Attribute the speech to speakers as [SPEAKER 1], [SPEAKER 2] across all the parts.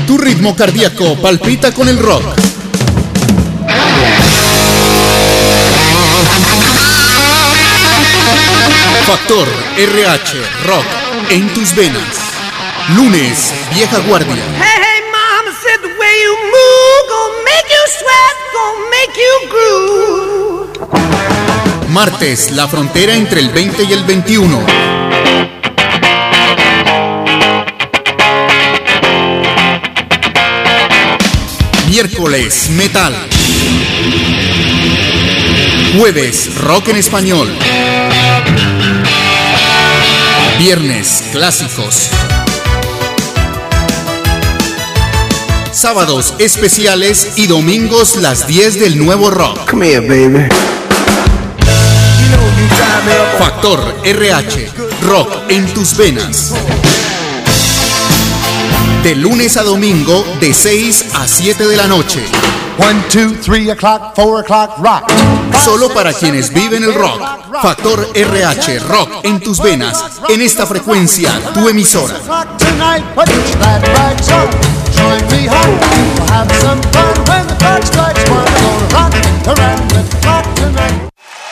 [SPEAKER 1] Tu ritmo cardíaco palpita con el rock. Factor RH Rock en tus venas. Lunes, Vieja Guardia.
[SPEAKER 2] Hey, hey, mama said the way you move gonna make you sweat, gonna make you groove.
[SPEAKER 1] Martes, la frontera entre el 20 y el 21. Miércoles, metal. Jueves, rock en español. Viernes, clásicos. Sábados, especiales y domingos, las 10 del nuevo rock.
[SPEAKER 3] Come here, baby.
[SPEAKER 1] Factor RH, rock en tus venas. De lunes a domingo, de 6 a 7 de la noche.
[SPEAKER 4] 1, 2, 3 o'clock, 4 o'clock, rock.
[SPEAKER 1] Solo para quienes viven el rock. Factor RH, rock en tus venas. En esta frecuencia, tu emisora.
[SPEAKER 4] Join me home, we'll have some fun when the clock strikes 1. We're gonna rock around the clock tonight.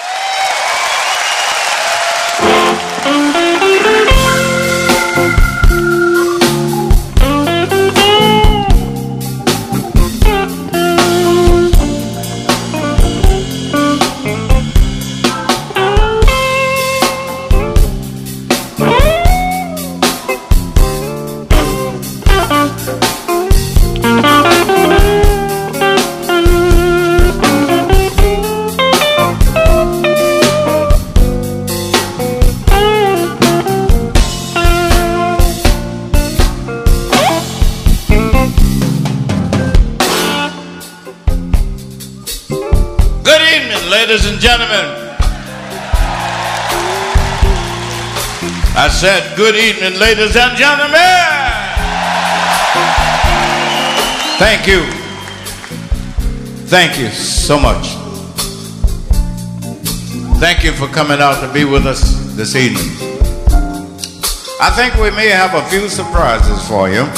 [SPEAKER 5] Ladies and gentlemen, I said good evening, ladies and gentlemen. Thank you. Thank you so much. Thank you for coming out to be with us this evening. I think we may have a few surprises for you.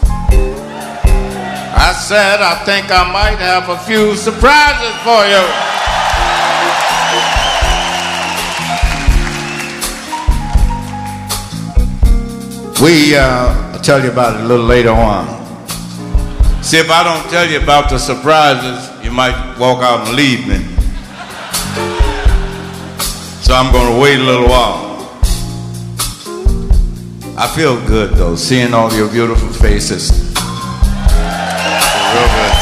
[SPEAKER 5] I said I think I might have a few surprises for you. I'll tell you about it a little later on. See, if I don't tell you about the surprises, you might walk out and leave me. So I'm going to wait a little while. I feel good, though, seeing all your beautiful faces. Real good.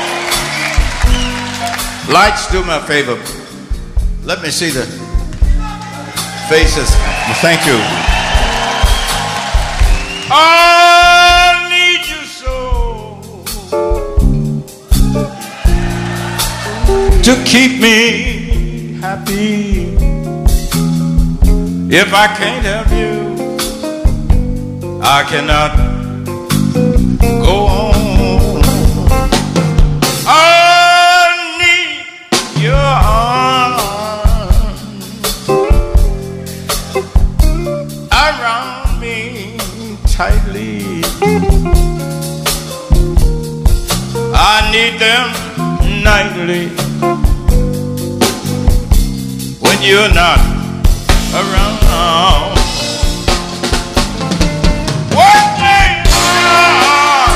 [SPEAKER 5] Lights, do me a favor. Let me see the faces. Thank you. I need you so to keep me happy. If I can't have you, I cannot go on. I need your arms around me tightly. I need them nightly when you're not around. Working hard.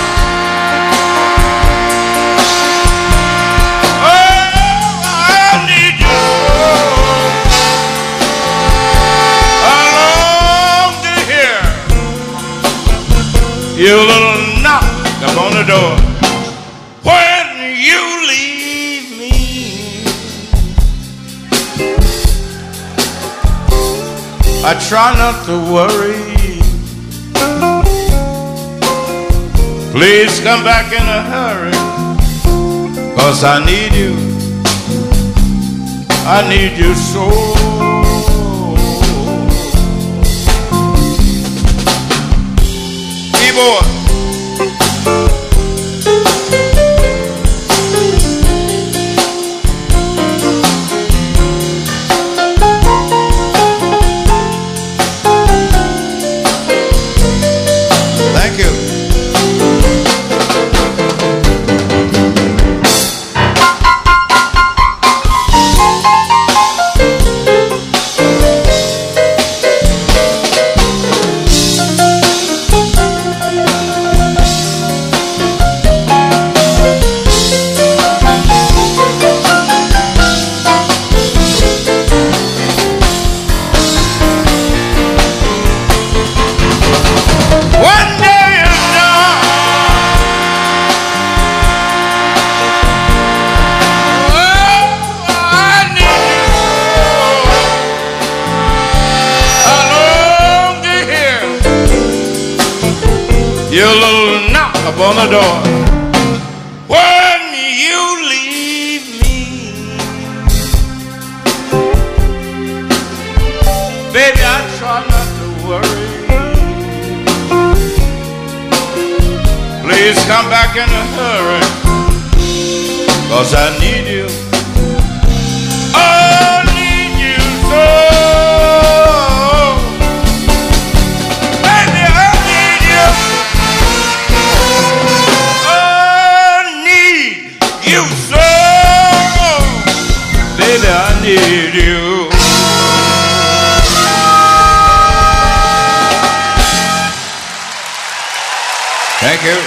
[SPEAKER 5] Oh, I need you. I long to hear your little knock upon the door. When you leave me, I try not to worry. Please come back in a hurry, 'cause I need you. I need you so. Keyboard. Thank you. little knock upon the door. When you leave me, baby, I try not to worry. Please come back in a hurry, 'cause I need you. I need you so. Baby, I need you. Thank you.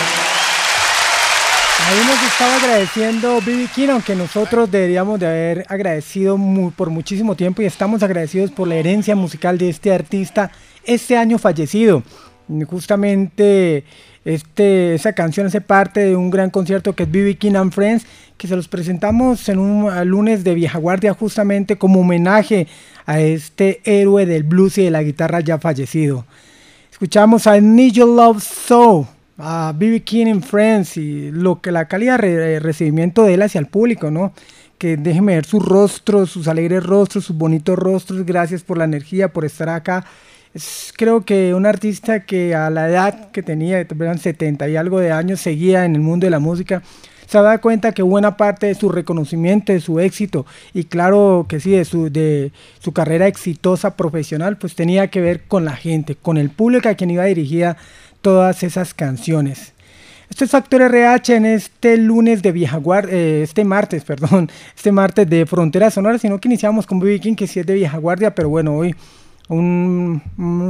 [SPEAKER 3] Ahí nos estaba agradeciendo B.B. King, aunque nosotros deberíamos de haber agradecido por muchísimo tiempo y estamos agradecidos por la herencia musical de este artista este año fallecido. Justamente esa canción hace parte de un gran concierto que es B.B. King and Friends, que se los presentamos en un lunes de Vieja Guardia justamente como homenaje a este héroe del blues y de la guitarra ya fallecido. Escuchamos a Need Your Love So, a B.B. King and Friends, y la calidad de recibimiento de él hacia el público, ¿no? Que déjenme ver sus rostros, sus alegres rostros, sus bonitos rostros. Gracias por la energía, por estar acá. Creo que un artista que a la edad que tenía, 70 y algo de años, seguía en el mundo de la música, se da cuenta que buena parte de su reconocimiento, de su éxito, y claro que sí, de su carrera exitosa profesional, pues tenía que ver con la gente, con el público a quien iba dirigida todas esas canciones. Esto es Factor RH en este lunes de Vieja Guardia, este martes de Frontera Sonora, sino que iniciamos con B.B. King, que sí es de Vieja Guardia, pero bueno, hoy un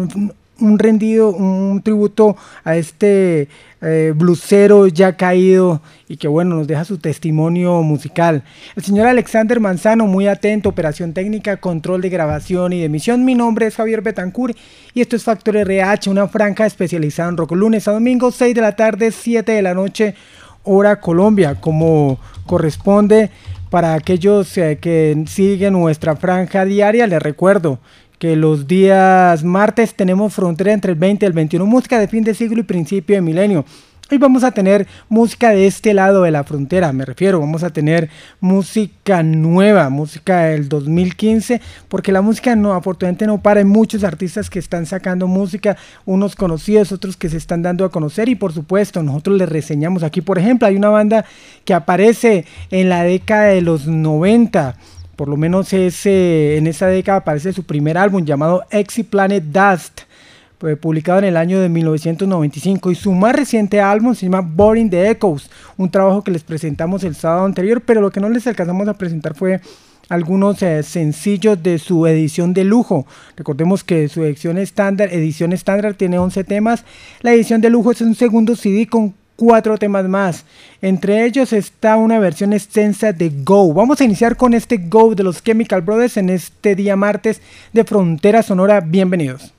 [SPEAKER 3] tributo a este blusero ya caído y que bueno, nos deja su testimonio musical. El señor Alexander Manzano, muy atento, operación técnica, control de grabación y de emisión. Mi nombre es Javier Betancourt y esto es Factor RH, una franja especializada en rock, lunes a domingo, 6 de la tarde, 7 de la noche, hora Colombia, como corresponde. Para aquellos que siguen nuestra franja diaria, les recuerdo que los días martes tenemos Frontera entre el 20 y el 21, música de fin de siglo y principio de milenio. Hoy vamos a tener música de este lado de la frontera, me refiero, vamos a tener música nueva, música del 2015, porque la música afortunadamente no para, hay muchos artistas que están sacando música, unos conocidos, otros que se están dando a conocer y por supuesto nosotros les reseñamos aquí. Por ejemplo, hay una banda que aparece en la década de los 90, por lo menos en esa década aparece su primer álbum llamado Exoplanet Dust, publicado en el año de 1995, y su más reciente álbum se llama Boring the Echoes, un trabajo que les presentamos el sábado anterior, pero lo que no les alcanzamos a presentar fue algunos sencillos de su edición de lujo. Recordemos que su edición estándar tiene 11 temas, la edición de lujo es un segundo CD con 4 temas más, entre ellos está una versión extensa de Go. Vamos a iniciar con este Go de los Chemical Brothers en este día martes de Frontera Sonora. Bienvenidos.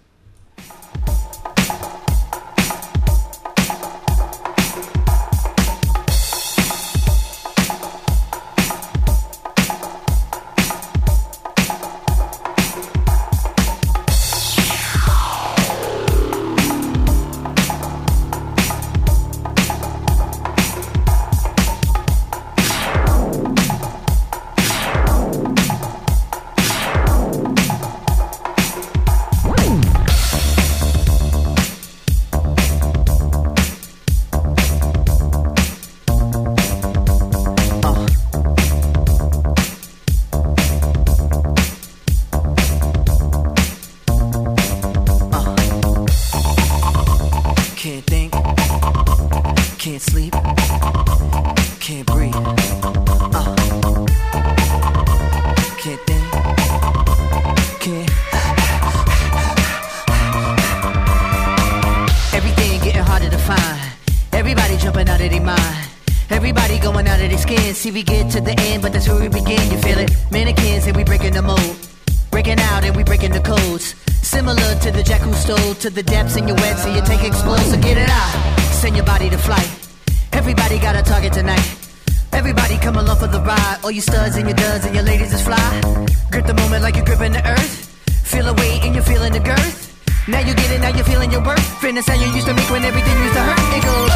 [SPEAKER 6] See, we get to the end, but that's where we begin, you feel it? Mannequins and we breaking the mold, breaking out and we breaking the codes. Similar to the jack who stole to the depths in your wet, so you take explode, so get it out. Send your body to flight. Everybody got a target tonight. Everybody come along for the ride. All you studs and your duds and your ladies is fly. Grip the moment like you're gripping the earth. Feel a weight and you're feeling the girth. Now you get it, now you're feeling your worth. And the sound you used to make when everything used to hurt. It goes.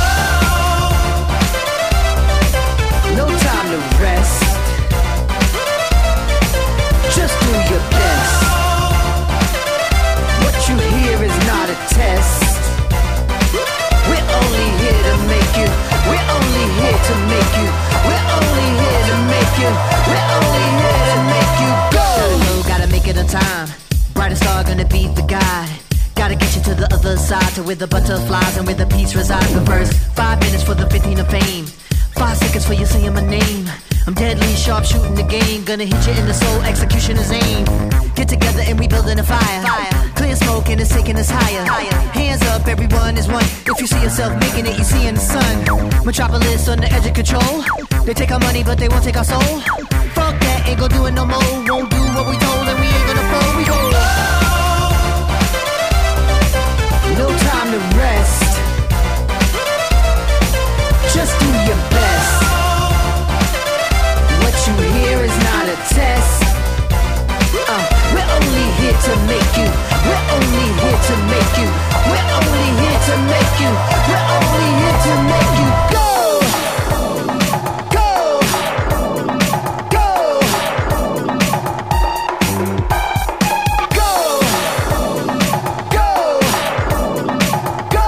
[SPEAKER 6] No time to rest. Just do your best. What you hear is not a test. We're only here to make you. We're only here to make you. We're only here to make you. We're only here to make you go. Gotta go, gotta make it on time. Brightest star gonna be the guide. Gotta get you to the other side, to where the butterflies and where the peace resides. But first, 5 minutes for the 15 of fame. 5 seconds for you saying my name. I'm deadly sharp shooting the game. Gonna hit you in the soul, execution is aim. Get together and we building a fire. Clear smoke and it's taking us higher. Hands up, everyone is one. If you see yourself making it, you see in the sun. Metropolis on the edge of control. They take our money but they won't take our soul. Fuck that, ain't gon' do it no more. Won't do what we told and we ain't gonna fold. We go. No time to rest. Just do your best. What you hear is not a test. We're only here to make you. We're only here to make you. We're only here to make you. We're only here to make you go. Go. Go. Go. Go. Go.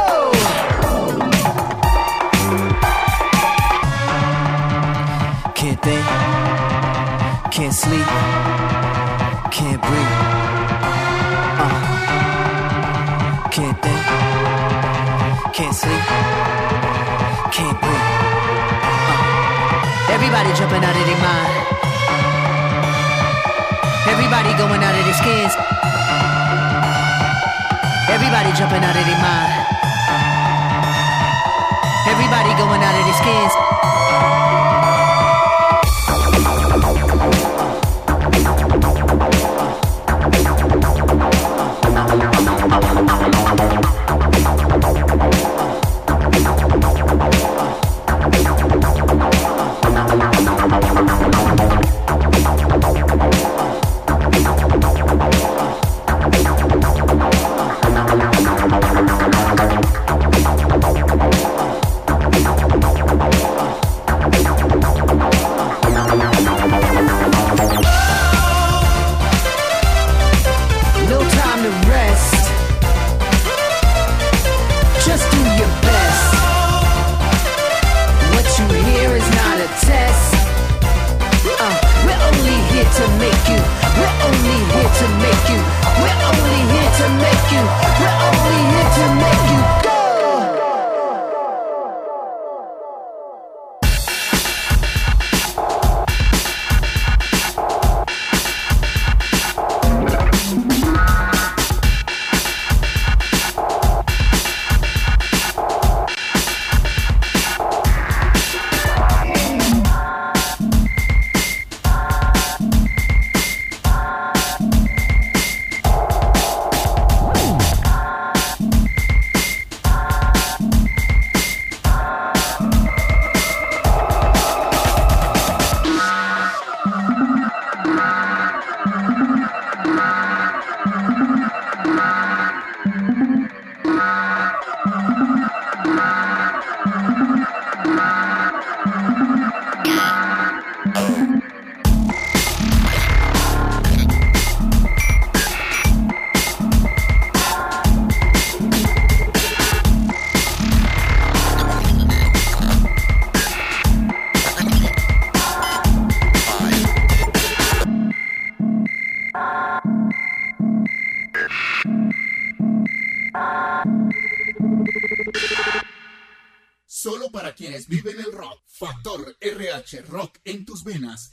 [SPEAKER 6] Can't think. Can't sleep. Can't breathe. Can't think. Can't sleep. Can't breathe. Everybody jumping out of their mind. Everybody going out of their skins. Everybody jumping out of their mind. Everybody going out of their skins.
[SPEAKER 1] Solo para quienes viven el rock. Factor RH, rock en tus venas.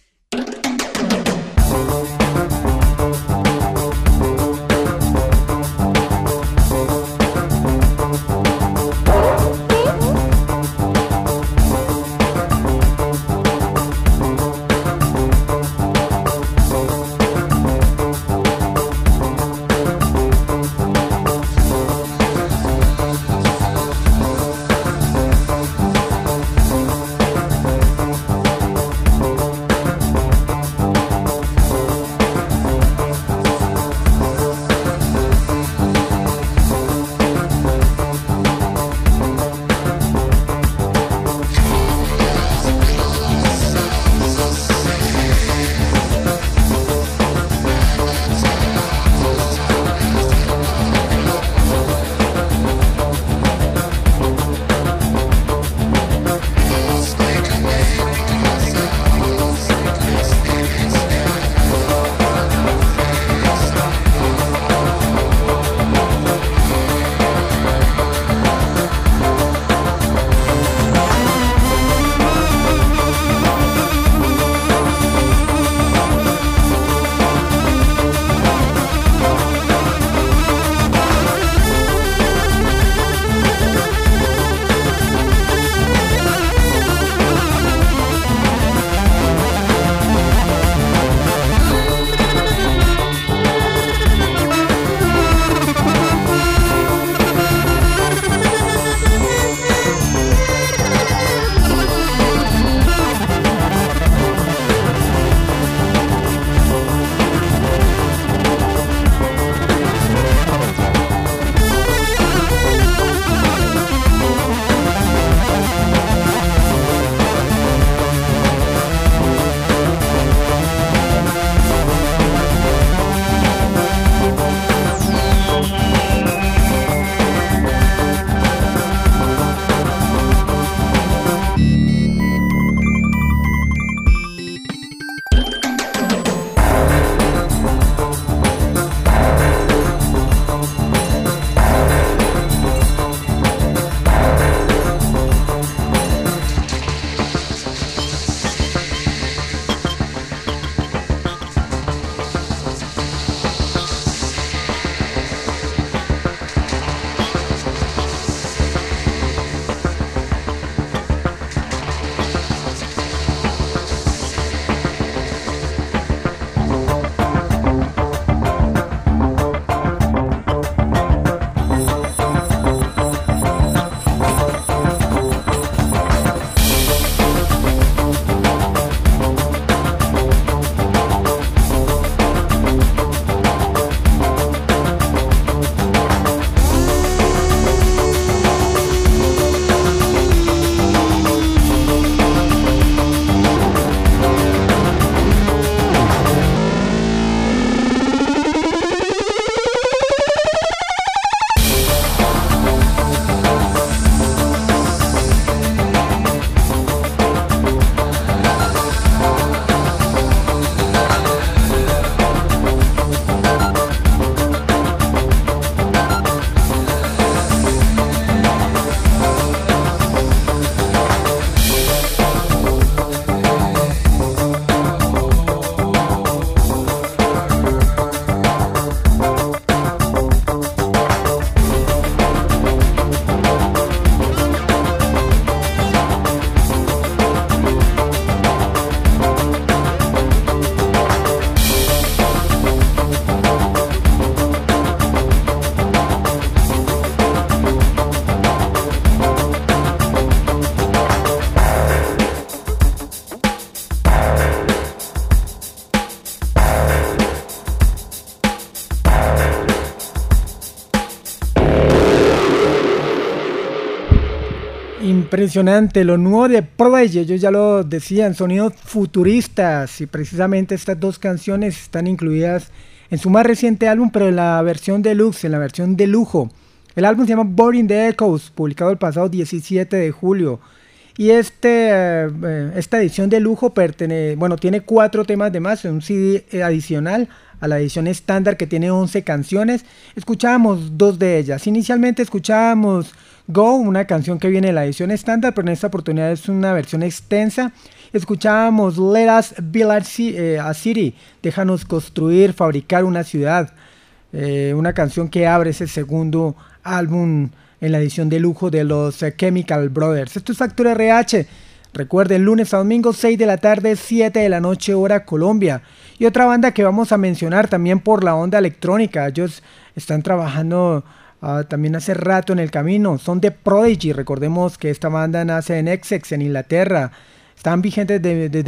[SPEAKER 3] Impresionante, lo nuevo de Prodigy, ellos ya lo decían, sonidos futuristas, y precisamente estas dos canciones están incluidas en su más reciente álbum, pero en la versión deluxe, en la versión de lujo. El álbum se llama Boring the Echoes, publicado el pasado 17 de julio. Y esta edición de lujo tiene 4 temas de más, un CD adicional a la edición estándar que tiene 11 canciones. Escuchábamos 2 de ellas. Inicialmente escuchábamos Go, una canción que viene de la edición estándar, pero en esta oportunidad es una versión extensa. Escuchábamos Let Us Build a City, déjanos construir, fabricar una ciudad, una canción que abre ese segundo álbum en la edición de lujo de los Chemical Brothers. Esto es Factor RH. Recuerden, lunes a domingo, 6 de la tarde, 7 de la noche, hora Colombia. Y otra banda que vamos a mencionar también por la onda electrónica. Ellos están trabajando también hace rato en el camino. Son de Prodigy. Recordemos que esta banda nace en Essex, en Inglaterra. Están vigentes desde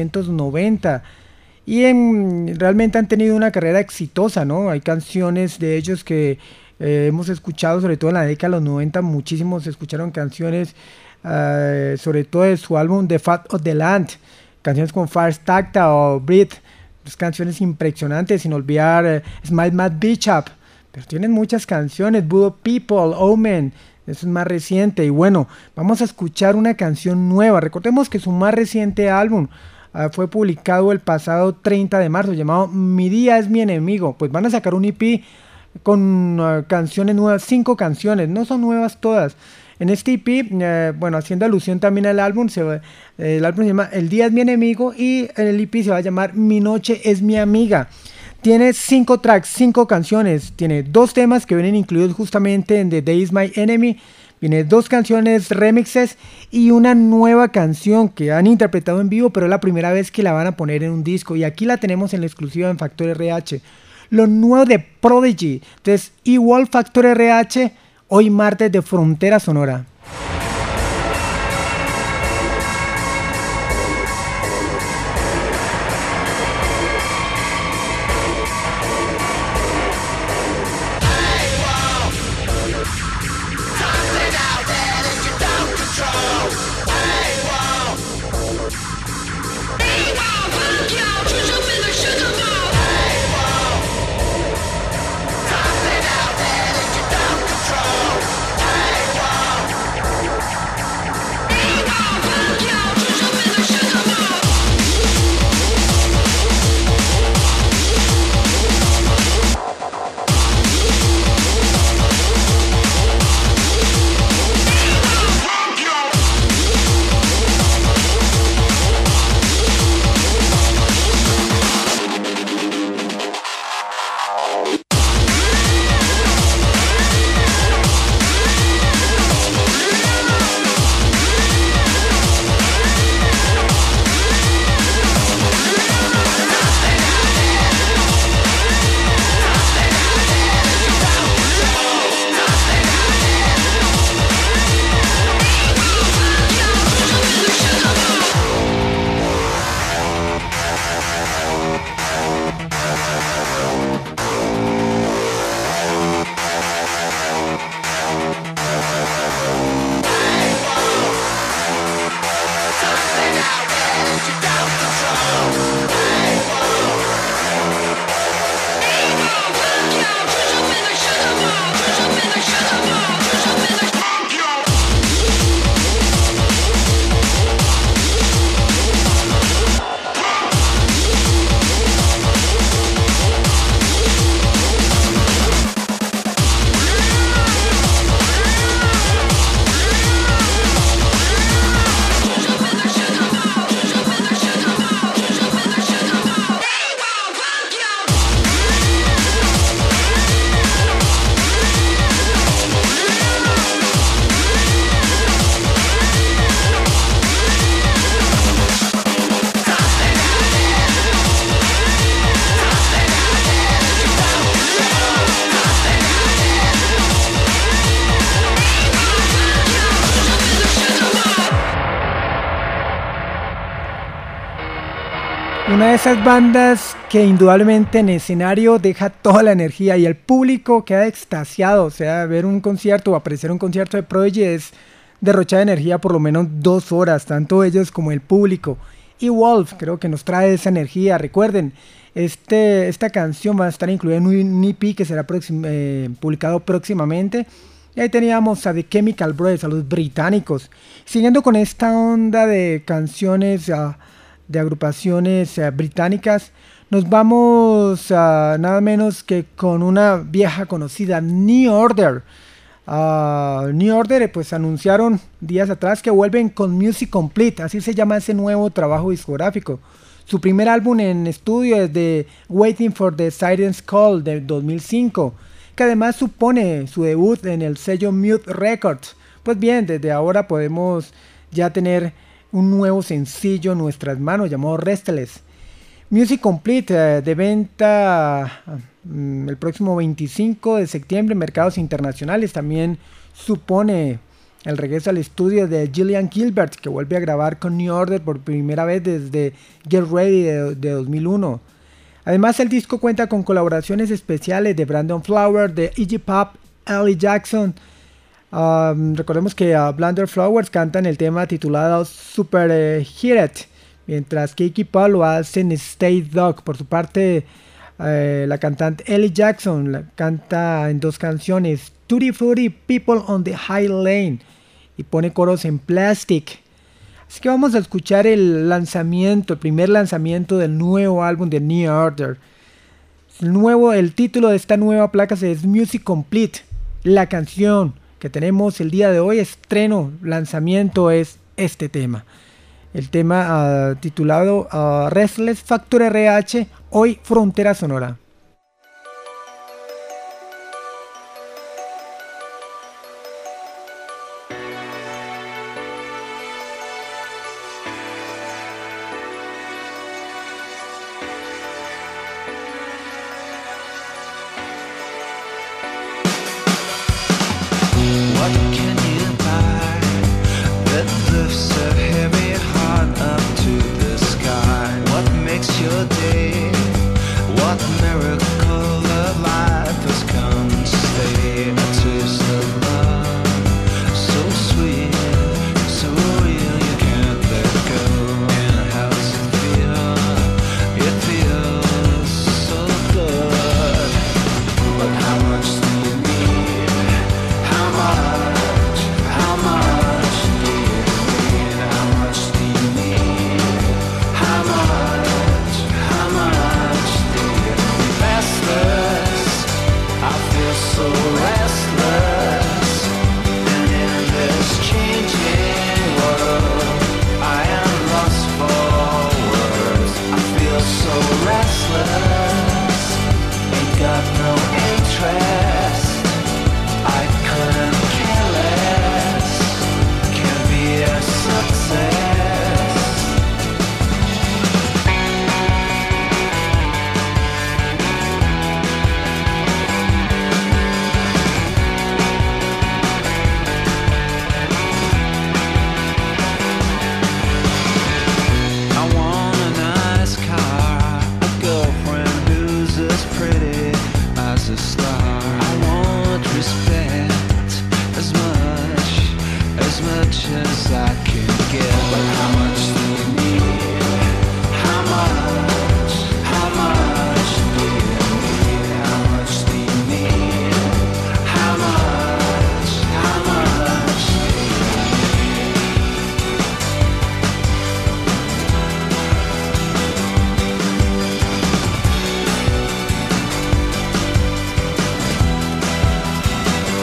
[SPEAKER 3] 1990. Y realmente han tenido una carrera exitosa, ¿no? Hay canciones de ellos que hemos escuchado, sobre todo en la década de los 90, muchísimos escucharon canciones, sobre todo de su álbum The Fat of the Land, canciones como Fast Tacta o Breathe, pues canciones impresionantes, sin olvidar Smile Mad Beach Up, pero tienen muchas canciones, Voodoo People, Omen, eso es más reciente. Y bueno, vamos a escuchar una canción nueva. Recordemos que su más reciente álbum fue publicado el pasado 30 de marzo, llamado Mi Día es Mi Enemigo. Pues van a sacar un EP con canciones nuevas, 5 canciones, no son nuevas todas. En este EP, haciendo alusión también al álbum, el álbum se llama El Día es Mi Enemigo y el EP se va a llamar Mi Noche es Mi Amiga. Tiene 5 tracks, 5 canciones, tiene 2 temas que vienen incluidos justamente en The Day is My Enemy, viene 2 canciones remixes y una nueva canción que han interpretado en vivo, pero es la primera vez que la van a poner en un disco, y aquí la tenemos en la exclusiva en Factor RH. Lo nuevo de Prodigy. Entonces, igual Factor RH, hoy martes de Frontera Sonora. Una de esas bandas que indudablemente en escenario deja toda la energía y el público queda extasiado. O sea, ver un concierto o apreciar un concierto de Prodigy es derrochada de energía por lo menos 2 horas, tanto ellos como el público. Y Wolf creo que nos trae esa energía. Recuerden, esta canción va a estar incluida en un EP que será publicado próximamente. Y ahí teníamos a The Chemical Brothers, a los británicos. Siguiendo con esta onda de canciones de agrupaciones británicas, nos vamos nada menos que con una vieja conocida, New Order. New Order pues anunciaron días atrás que vuelven con Music Complete, así se llama ese nuevo trabajo discográfico. Su primer álbum en estudio es de Waiting for the Siren's Call de 2005, que además supone su debut en el sello Mute Records. Pues bien, desde ahora podemos ya tener un nuevo sencillo en nuestras manos llamado Restless. Music Complete de venta el próximo 25 de septiembre en mercados internacionales. También supone el regreso al estudio de Gillian Gilbert, que vuelve a grabar con New Order por primera vez desde Get Ready de 2001. Además, el disco cuenta con colaboraciones especiales de Brandon Flowers, de Iggy Pop, Ellie Jackson. Recordemos que Brandon Flowers canta en el tema titulado Super Heated, mientras que Iggy Pop lo hace en Stay Dog. Por su parte, la cantante Ellie Jackson canta en 2 canciones, Tutti Frutti, People on the High Lane, y pone coros en Plastic. Así que vamos a escuchar el primer lanzamiento del nuevo álbum de New Order. El título de esta nueva placa es Music Complete. La canción que tenemos el día de hoy, lanzamiento, es este tema. El tema titulado Restless, Factor RH, hoy Frontera Sonora.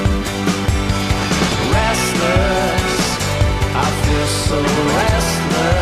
[SPEAKER 7] So restless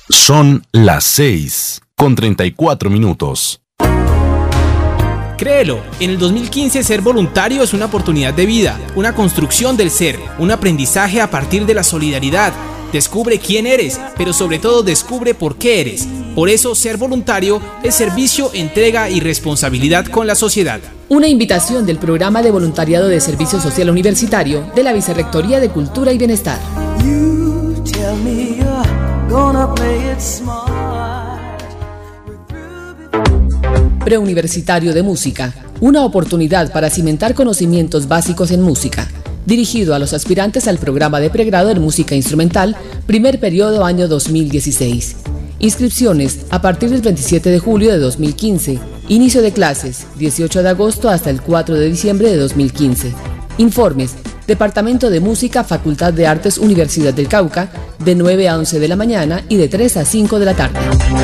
[SPEAKER 7] Son las 6:34.
[SPEAKER 8] Créelo, en el 2015 ser voluntario es una oportunidad de vida, una construcción del ser, un aprendizaje a partir de la solidaridad. Descubre quién eres, pero sobre todo descubre por qué eres. Por eso, ser voluntario es servicio, entrega y responsabilidad con la sociedad.
[SPEAKER 9] Una invitación del Programa de Voluntariado de Servicio Social Universitario de la Vicerrectoría de Cultura y Bienestar. Preuniversitario de Música, una oportunidad para cimentar conocimientos básicos en música, dirigido a los aspirantes al programa de pregrado en música instrumental, primer periodo año 2016. Inscripciones a partir del 27 de julio de 2015. Inicio de clases, 18 de agosto hasta el 4 de diciembre de 2015. Informes, Departamento de Música, Facultad de Artes, Universidad del Cauca, de 9 a 11 de la mañana y de 3 a 5 de la tarde.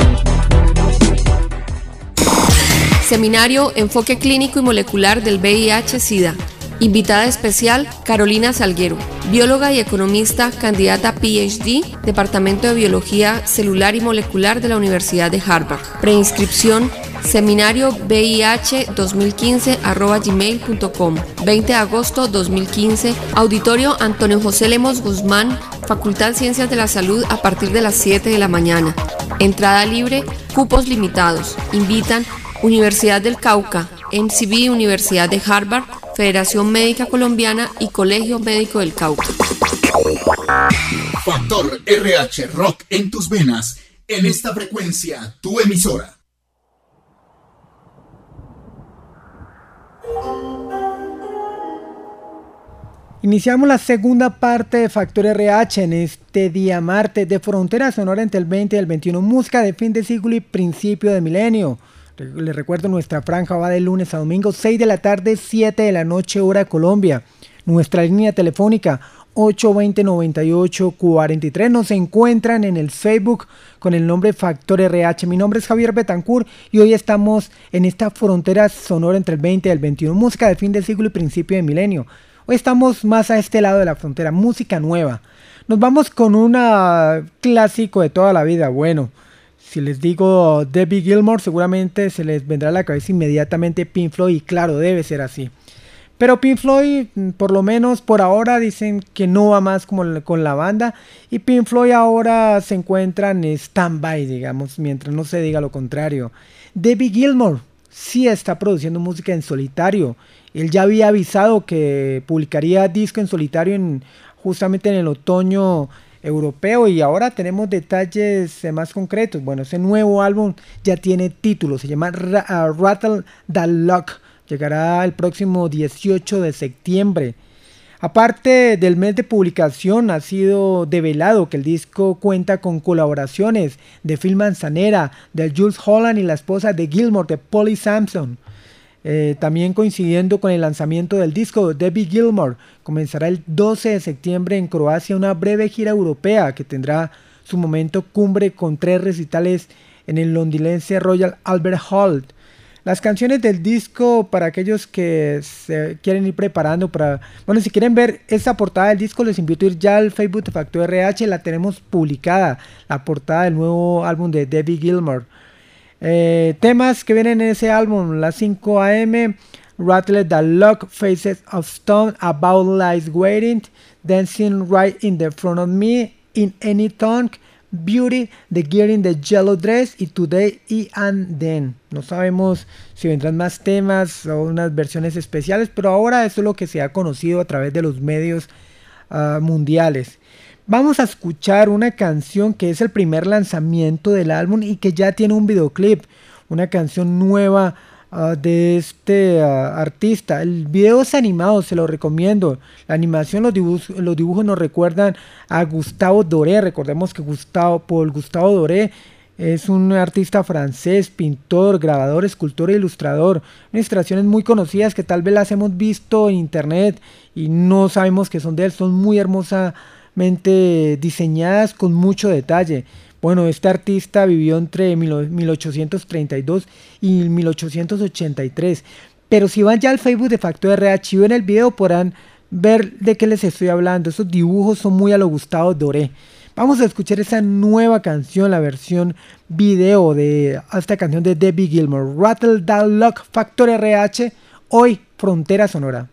[SPEAKER 10] Seminario Enfoque Clínico y Molecular del VIH-Sida. Invitada especial, Carolina Salguero, bióloga y economista, candidata PhD, Departamento de Biología Celular y Molecular de la Universidad de Harvard. Preinscripción, seminario VIH2015@gmail.com. 20 de agosto 2015, Auditorio Antonio José Lemos Guzmán, Facultad Ciencias de la Salud, a partir de las 7 de la mañana. Entrada libre, cupos limitados. Invitan Universidad del Cauca, MCB, Universidad de Harvard, Federación Médica Colombiana y Colegio Médico del Cauca.
[SPEAKER 1] Factor RH Rock en tus venas, en esta frecuencia, tu emisora.
[SPEAKER 3] Iniciamos la segunda parte de Factor RH en este día martes de Frontera Sonora entre el 20 y el 21, música de fin de siglo y principio de milenio. Les recuerdo, nuestra franja va de lunes a domingo, 6 de la tarde, 7 de la noche, hora Colombia. Nuestra línea telefónica 820-9843. Nos encuentran en el Facebook con el nombre Factor RH. Mi nombre es Javier Betancourt y hoy estamos en esta frontera sonora entre el 20 y el 21, música de fin de siglo y principio de milenio. Hoy estamos más a este lado de la frontera, música nueva. Nos vamos con un clásico de toda la vida. Bueno, si les digo Debbie Gilmour, seguramente se les vendrá a la cabeza inmediatamente Pink Floyd, y claro, debe ser así. Pero Pink Floyd, por lo menos por ahora, dicen que no va más como con la banda, y Pink Floyd ahora se encuentra en stand-by, digamos, mientras no se diga lo contrario. Debbie Gilmour sí está produciendo música en solitario. Él ya había avisado que publicaría disco en solitario justamente en el otoño europeo, y ahora tenemos detalles más concretos. Bueno, ese nuevo álbum ya tiene título, se llama Rattle That Lock, llegará el próximo 18 de septiembre. Aparte del mes de publicación, ha sido develado que el disco cuenta con colaboraciones de Phil Manzanera, de Jools Holland y la esposa de Gilmour, de Polly Samson. También coincidiendo con el lanzamiento del disco, Debbie Gilmour comenzará el 12 de septiembre en Croacia una breve gira europea que tendrá su momento cumbre con 3 recitales en el londinense Royal Albert Hall. Las canciones del disco, para aquellos que se quieren ir preparando para... Bueno, si quieren ver esa portada del disco, les invito a ir ya al Facebook de Factor RH, la tenemos publicada, la portada del nuevo álbum de Debbie Gilmour. Temas que vienen en ese álbum: las 5 AM, Rattle That Lock, Faces of Stone, About Lies Waiting, Dancing Right in the Front of Me, In Any Tongue, Beauty, The Girl in the Yellow Dress y Today y And Then. No sabemos si vendrán más temas o unas versiones especiales, pero ahora eso es lo que se ha conocido a través de los medios mundiales. Vamos a escuchar una canción que es el primer lanzamiento del álbum y que ya tiene un videoclip, una canción nueva de este artista. El video es animado, se lo recomiendo. La animación, los dibujos nos recuerdan a Gustave Doré. Recordemos que Paul Gustave Doré es un artista francés, pintor, grabador, escultor e ilustrador. Ilustraciones muy conocidas que tal vez las hemos visto en internet y no sabemos que son de él. Son muy hermosamente diseñadas con mucho detalle. Bueno, este artista vivió entre 1832 y 1883. Pero si van ya al Facebook de Factor RH y ven el video, podrán ver de qué les estoy hablando. Esos dibujos son muy a lo Gustave Doré. Vamos a escuchar esa nueva canción, la versión video de esta canción de Debbie Gilmour, Rattle That Lock, Factor RH, hoy Frontera Sonora.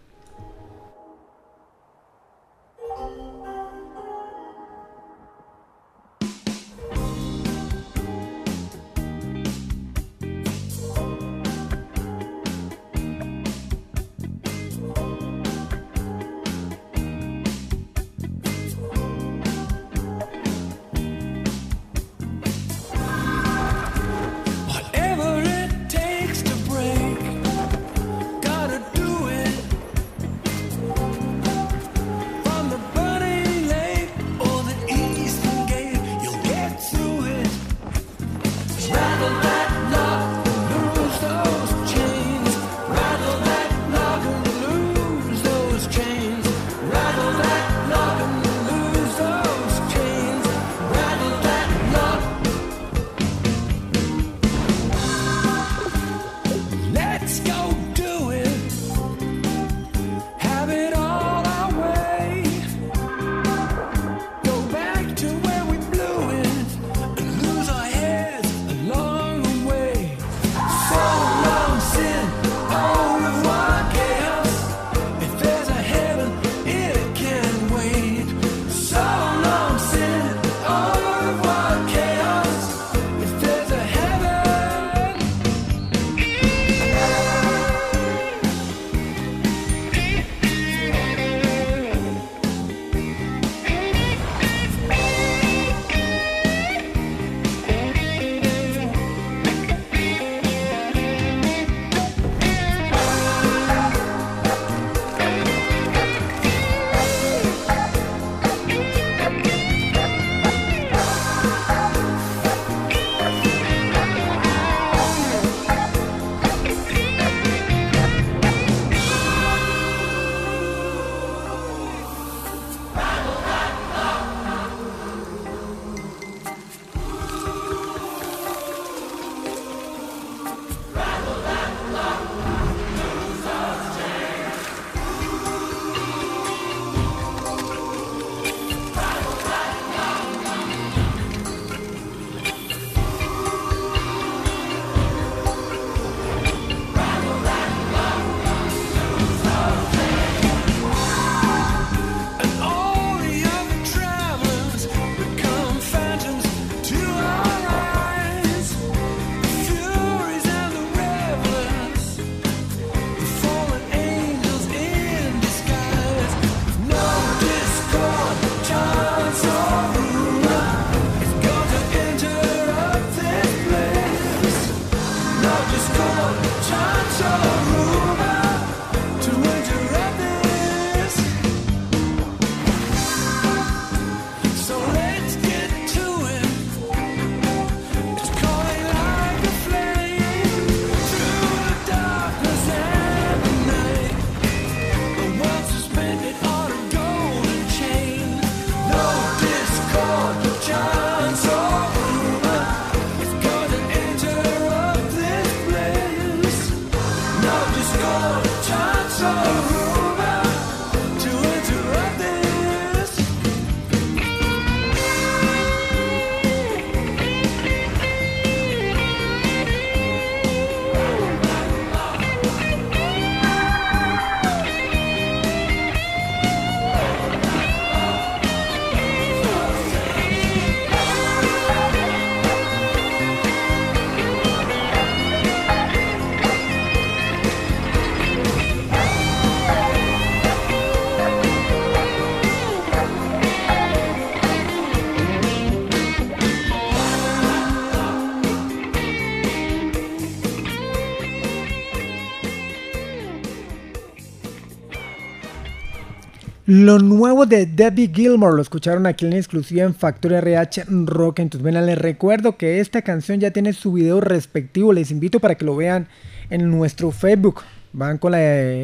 [SPEAKER 3] Lo nuevo de Debbie Gilmour lo escucharon aquí en exclusiva en Factor RH Rock en tus venas. Les recuerdo que esta canción ya tiene su video respectivo. Les invito para que lo vean en nuestro Facebook. Van con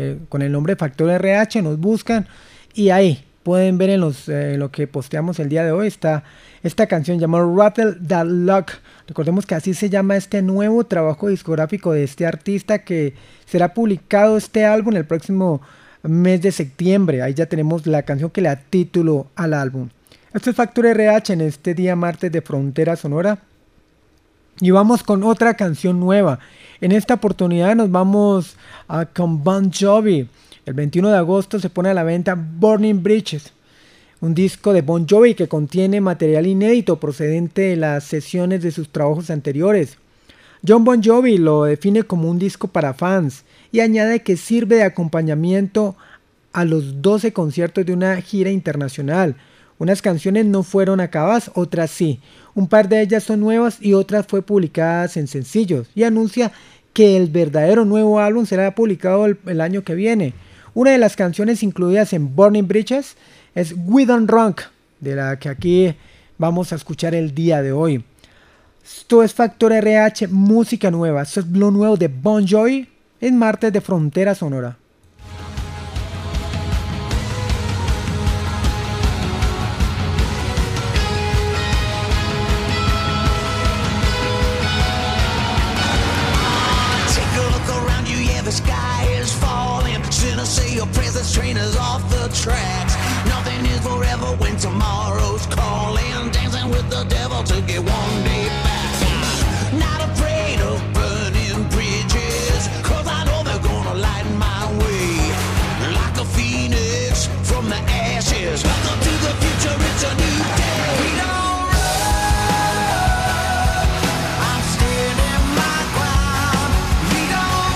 [SPEAKER 3] el nombre Factor RH, nos buscan y ahí pueden ver en lo que posteamos el día de hoy está esta canción llamada Rattle That Lock. Recordemos que así se llama este nuevo trabajo discográfico de este artista, que será publicado este álbum el próximo mes de septiembre. Ahí ya tenemos la canción que le da título al álbum. Esto es Factor RH en este día martes de Frontera Sonora. Y vamos con otra canción nueva. En esta oportunidad nos vamos con Bon Jovi. El 21 de agosto se pone a la venta Burning Bridges, un disco de Bon Jovi que contiene material inédito procedente de las sesiones de sus trabajos anteriores. John Bon Jovi lo define como un disco para fans y añade que sirve de acompañamiento a los 12 conciertos de una gira internacional. Unas canciones no fueron acabadas, otras sí. Un par de ellas son nuevas y otras fue publicadas en sencillos. Y anuncia que el verdadero nuevo álbum será publicado el año que viene. Una de las canciones incluidas en Burning Bridges es We Don't Rock, de la que aquí vamos a escuchar el día de hoy. Esto es Factor RH, música nueva. Esto es lo nuevo de Bon Jovi en martes de Frontera Sonora.
[SPEAKER 7] The sky is falling. Shouldn't I say your presence, train is off the tracks. Nothing is forever when tomorrow's calling. Dancing with the devil to get one day back. Not afraid of burning bridges, 'cause I know they're gonna light my way. Like a phoenix from the ashes. Welcome to the future, it's a new day. We don't run, I'm standing my ground. We don't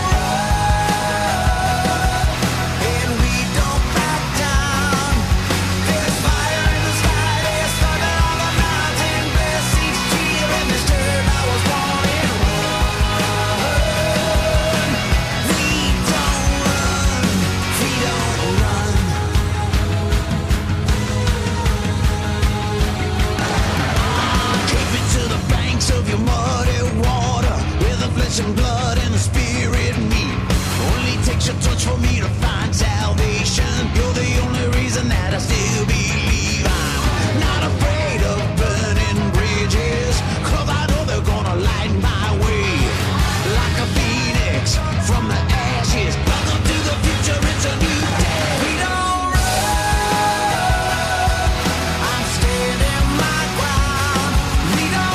[SPEAKER 7] and blood and the spirit meet. Only takes your touch for me to find salvation. You're the only reason that I still believe. I'm not afraid of burning bridges, 'cause I know they're gonna light my way. Like a phoenix from the ashes. Welcome to the future, it's a new day. We don't run, I'm standing my ground. We don't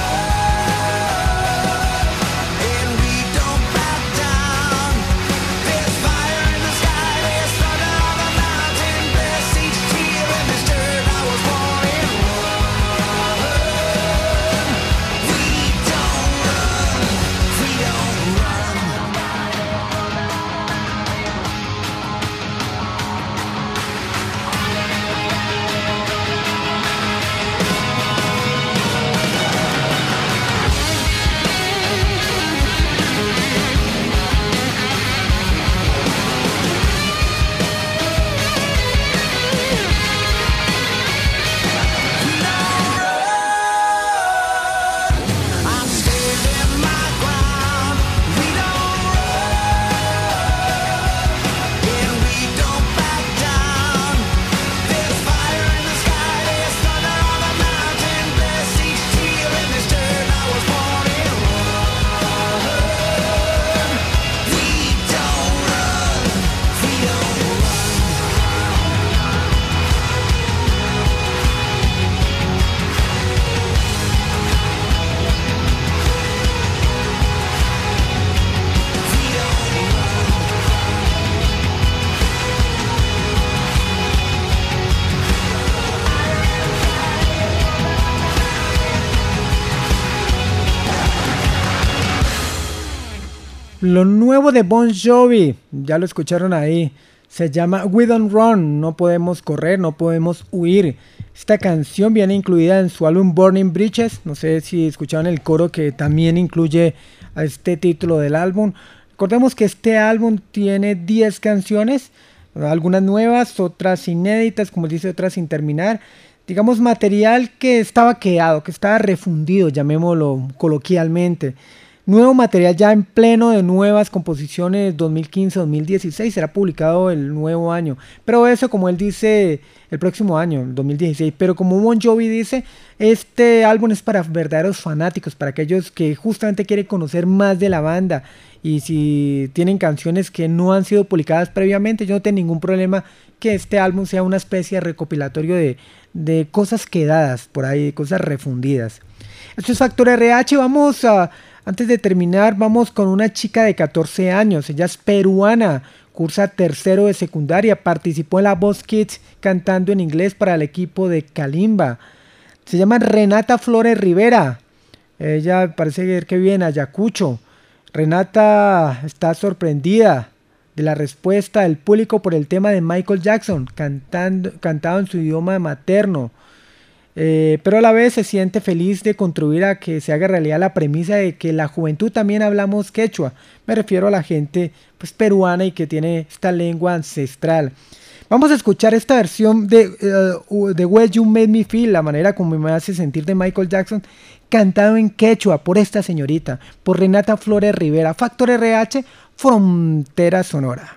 [SPEAKER 3] Lo nuevo de Bon Jovi, ya lo escucharon ahí, se llama We Don't Run, no podemos correr, no podemos huir. Esta canción viene incluida en su álbum Burning Bridges, no sé si escucharon el coro que también incluye a este título del álbum. Recordemos que este álbum tiene 10 canciones, algunas nuevas, otras inéditas, como dice, otras sin terminar. Digamos material que estaba quedado, que estaba refundido, llamémoslo coloquialmente. Nuevo material ya en pleno de nuevas composiciones 2015-2016, será publicado el nuevo año, pero eso como él dice el próximo año, 2016, pero como Bon Jovi dice, este álbum es para verdaderos fanáticos, para aquellos que justamente quieren conocer más de la banda, y si tienen canciones que no han sido publicadas previamente, yo no tengo ningún problema que este álbum sea una especie de recopilatorio de de cosas quedadas por ahí, cosas refundidas. Esto es Factor RH. Antes de terminar, vamos con una chica de 14 años. Ella es peruana, cursa tercero de secundaria, participó en la Voz Kids cantando en inglés para el equipo de Kalimba. Se llama Renata Flores Rivera. Ella parece que vive en Ayacucho. Renata está sorprendida de la respuesta del público por el tema de Michael Jackson, cantado en su idioma materno. Pero a la vez se siente feliz de contribuir a que se haga realidad la premisa de que la juventud también hablamos quechua. Me refiero a la gente pues, peruana y que tiene esta lengua ancestral. Vamos a escuchar esta versión de The Way You Made Me Feel, la manera como me hace sentir de Michael Jackson, cantado en quechua por esta señorita, por Renata Flores Rivera. Factor RH, Frontera Sonora.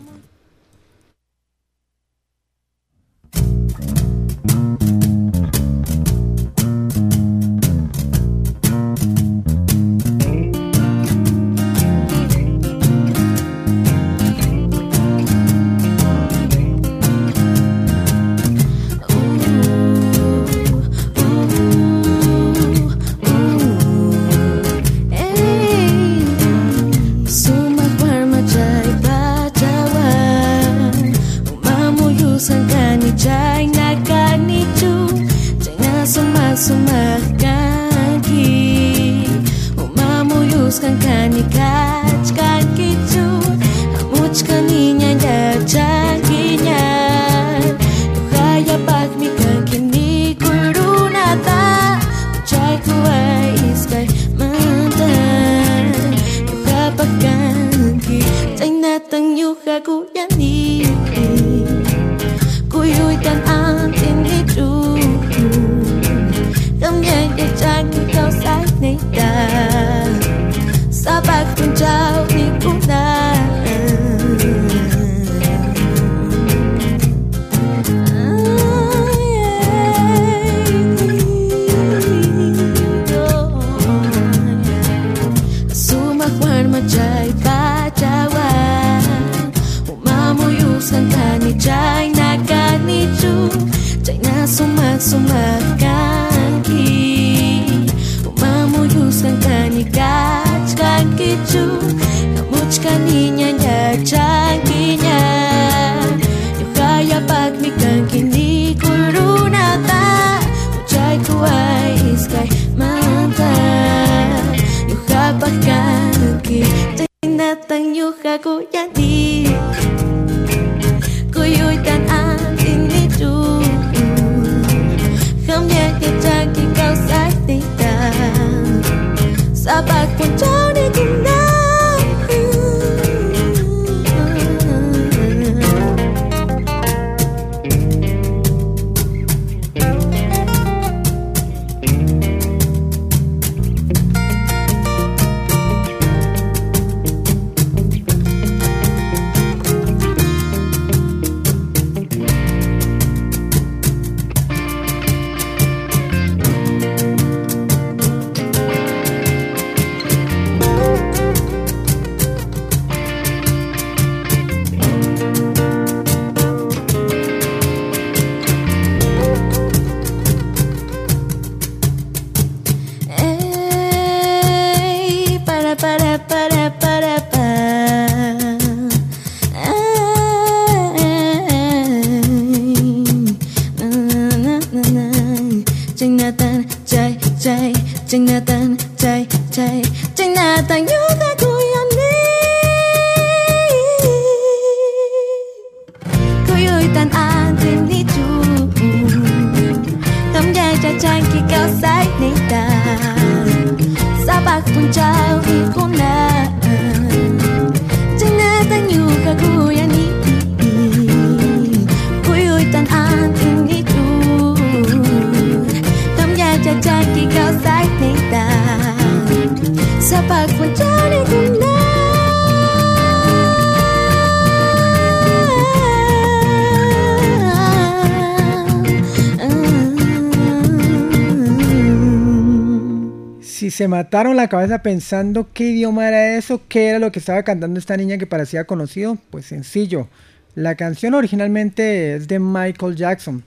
[SPEAKER 3] Se mataron la cabeza pensando qué idioma era eso, qué era lo que estaba cantando esta niña que parecía conocido. Pues sencillo, la canción originalmente es de Michael Jackson.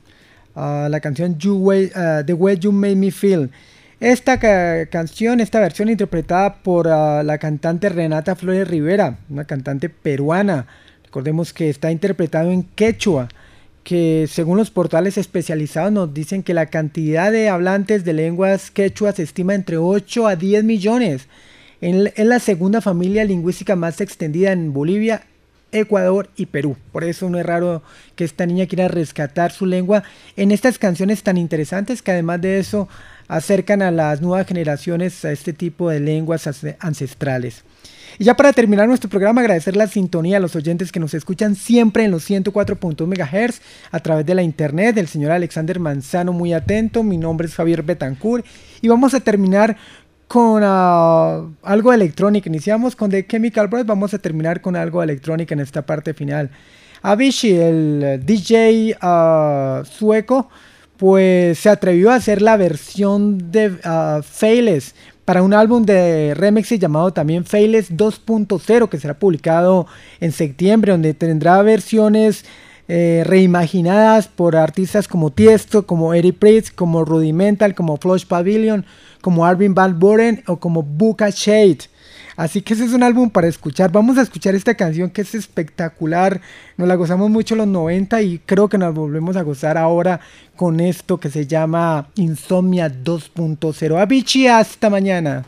[SPEAKER 3] la canción The Way You Made Me Feel. Esta versión interpretada por la cantante Renata Flores Rivera, una cantante peruana. Recordemos que está interpretado en quechua, que según los portales especializados nos dicen que la cantidad de hablantes de lenguas quechua se estima entre 8 a 10 millones. Es la segunda familia lingüística más extendida en Bolivia, Ecuador y Perú. Por eso no es raro que esta niña quiera rescatar su lengua en estas canciones tan interesantes, que además de eso acercan a las nuevas generaciones a este tipo de lenguas ancestrales. Y ya para terminar nuestro programa, agradecer la sintonía a los oyentes que nos escuchan siempre en los 104.1 MHz a través de la internet. El señor Alexander Manzano muy atento, mi nombre es Javier Betancourt y vamos a terminar con algo de electrónica. Iniciamos con The Chemical Brothers, vamos a terminar con algo de electrónica en esta parte final. Avicii, el DJ sueco, pues se atrevió a hacer la versión de Faithless para un álbum de remixes llamado también Faithless 2.0, que será publicado en septiembre, donde tendrá versiones reimaginadas por artistas como Tiesto, como Eric Prydz, como Rudimental, como Flush Pavilion, como Armin van Buuren o como Buka Shade. Así que ese es un álbum para escuchar. Vamos a escuchar esta canción que es espectacular. Nos la gozamos mucho en los 90 y creo que nos volvemos a gozar ahora con esto que se llama Insomnia 2.0. Avicii, hasta mañana.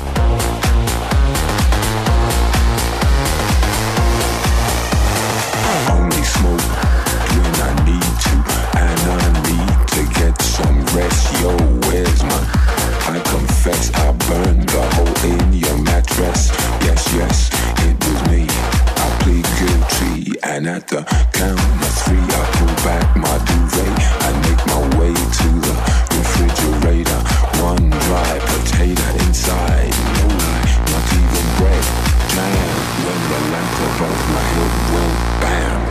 [SPEAKER 11] I confess I burned the hole in your mattress. Yes, yes, it was me. I plead guilty, and at the count of 3 I pull back my duvet. I make my way to the refrigerator. One dry potato inside, no lie, not even bread. Jam when the lamp above my head went bam.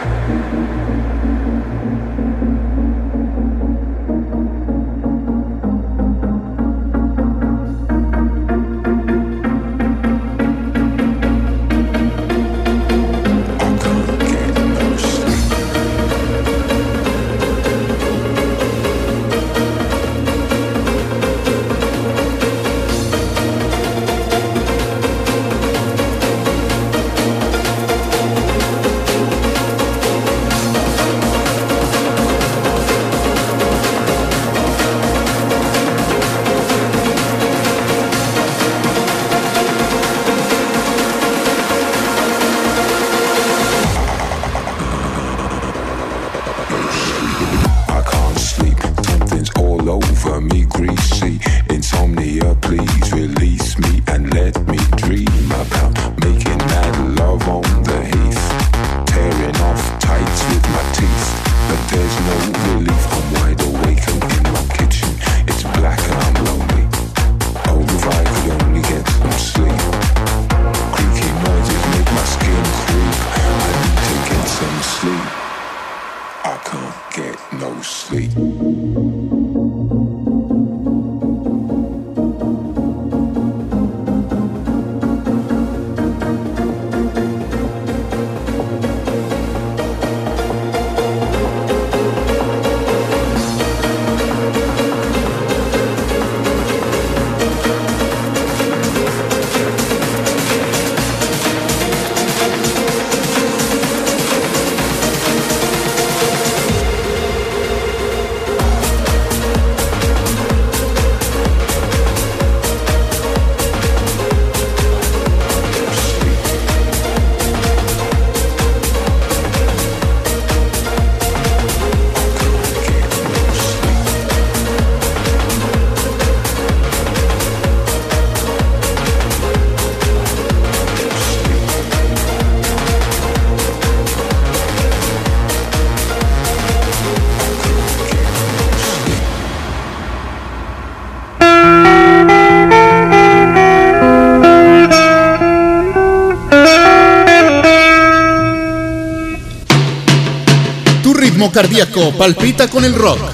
[SPEAKER 1] Cardíaco palpita con el rock.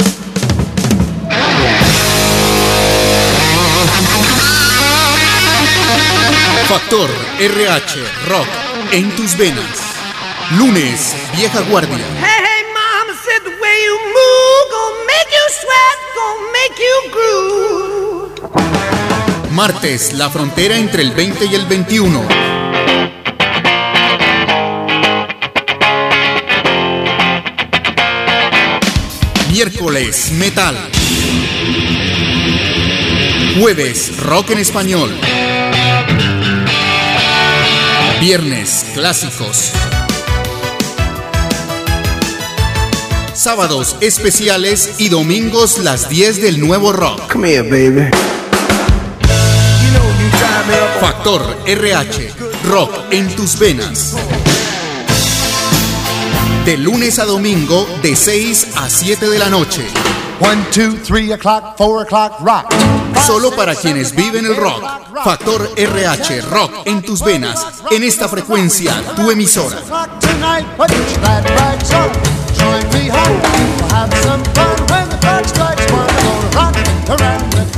[SPEAKER 1] Factor RH Rock en tus venas. Lunes, Vieja Guardia.
[SPEAKER 2] Hey, hey, mama said the way you move gonna you sweat, gonna make you groove.
[SPEAKER 1] Martes, la frontera entre el 20 y el 21. Miércoles, metal. Jueves, rock en español. Viernes, clásicos. Sábados, especiales y domingos, las 10 del nuevo rock.
[SPEAKER 12] Come here, baby.
[SPEAKER 1] Factor RH, rock en tus venas. De lunes a domingo, de 6 a 7 de la noche.
[SPEAKER 4] 1, 2, 3 o'clock, 4 o'clock, rock.
[SPEAKER 1] Solo para quienes viven el rock. Factor RH, rock en tus venas. En esta frecuencia, tu emisora.
[SPEAKER 4] Tonight, put your glad rags on. Join me home, we'll have some fun when the clock strikes 1. Gonna rock around the